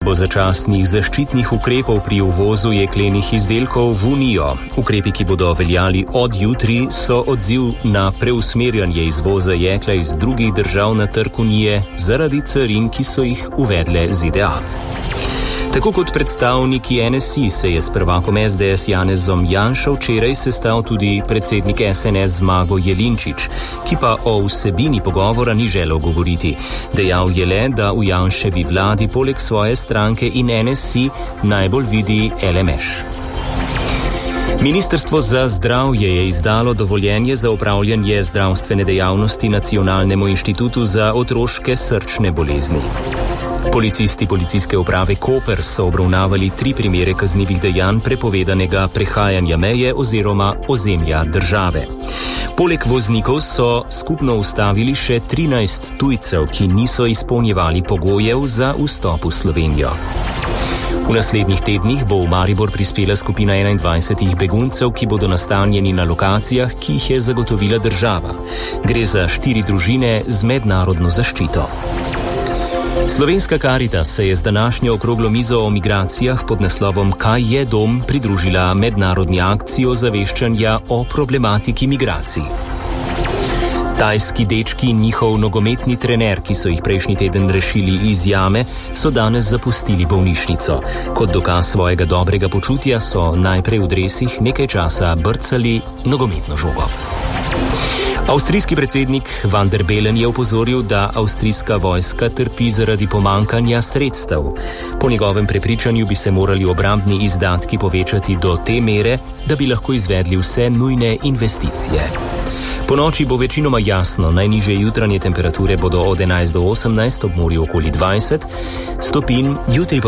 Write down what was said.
bo začasnih zaščitnih ukrepov pri uvozu jeklenih izdelkov v Unijo. Ukrepi, ki bodo veljali od jutri, so odziv na preusmerjanje izvoza jekla iz drugih držav na trg Unije zaradi carin, ki so jih uvedle ZDA. Tako kot predstavniki NSI se je s prvakom SDS Janezom Janšo včeraj sestal tudi predsednik SNS Zmago Jelinčič, ki pa o vsebini pogovora ni želel govoriti. Dejal je le, da v Janševi vladi poleg svoje stranke in NSI najbolj vidi LMŠ. Ministrstvo za zdravje je izdalo dovoljenje za opravljanje zdravstvene dejavnosti Nacionalnemu inštitutu za otroške srčne bolezni. Policisti Policijske uprave Koper so obravnavali 3 primere kaznivih dejanj prepovedanega prehajanja meje oziroma ozemlja države. Poleg voznikov so skupno ustavili še 13 tujcev, ki niso izpolnjevali pogojev za vstop v Slovenijo. V naslednjih tednih bo v Maribor prispela skupina 21 beguncev, ki bodo nastanjeni na lokacijah, ki jih je zagotovila država. Gre za 4 družine z mednarodno zaščito. Slovenska Karitas se je z današnjo okroglo mizo o migracijah pod naslovom Kaj je dom pridružila mednarodni akciji ozaveščanja o problematiki migracij. Tajski dečki in njihov nogometni trener, ki so jih prejšnji teden rešili iz jame, so danes zapustili bolnišnico. Kot dokaz svojega dobrega počutja so najprej v dresih nekaj časa brcali nogometno žogo. Avstrijski predsednik Van der Bellen je opozoril, da avstrijska vojska trpi zaradi pomankanja sredstev. Po njegovem prepričanju bi se morali obrambni izdatki povečati do te mere, da bi lahko izvedli vse nujne investicije. Po noči bo večinoma jasno, najnižje jutranje temperature bodo od 11 do 18, ob morju okoli 20 stopinj, jutri pa